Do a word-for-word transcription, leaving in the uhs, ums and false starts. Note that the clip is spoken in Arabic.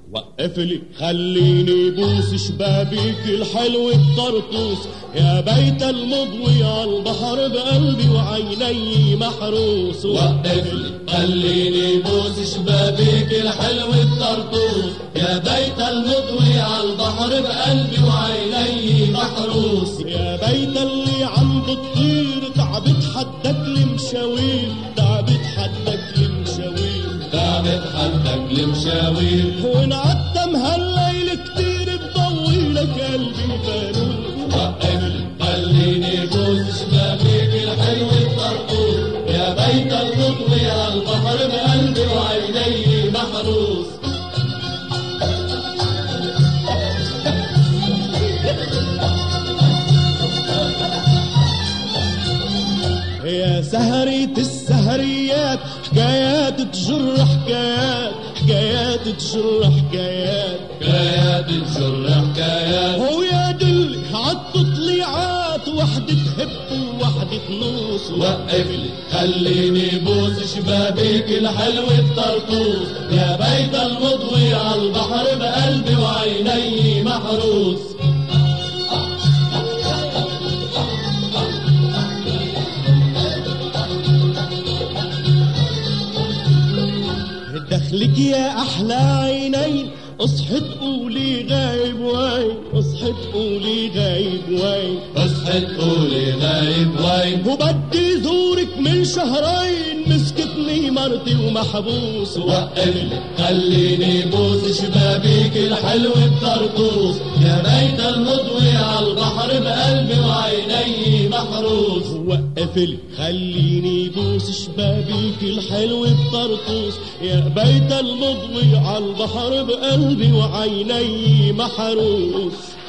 وقف لي خليني بوس شبابيك الحلو الطرطوس يا بيت المضوي عالبحر بقلبي وعيني محروس. وقف لي خليني بوس شبابيك الحلو الطرطوس يا بيت المضوي عالبحر بقلبي وعيني محروس. يا بيت اللي عم بتطير تعبت حدك المشاوير تعبت حدك المشاوير تعبت حدك المشاوير ونعتم هالليل كتير بضوي لك قلبي بانون. وقف لي خليني بوس شبابيك الحلو الطرطوس يا بيت المضوي عالبحر بقلبي وعيني محروس. يا سهرية السهريات حكايات تجر حكايات حكايات تجر حكايات حكايات تجر حكايات. هو يا دلك عالتطليعات وحدة تهب ووحدة تنوص. وقف لي خليني بوس شبابيك الحلو الطرطوس يا بيت المضوي عالبحر بقلبي وعيني محروس. دخلك يا أحلى عينين اصحت قولي غايب وين اصحت قولي غايب وين اصحت قولي غايب وين. وبدي زورك من شهرين مسكتني مرتي ومحبوس. وقف لي خليني بوس شبابيك الحلو الطرطوس يا بيت المضوي عالبحر بقلبي وعيني محروس. وقف لي خليني بوس شبابيك الحلو الطرطوس يا بيت المضوي عالبحر بقلبي وعيني محروس.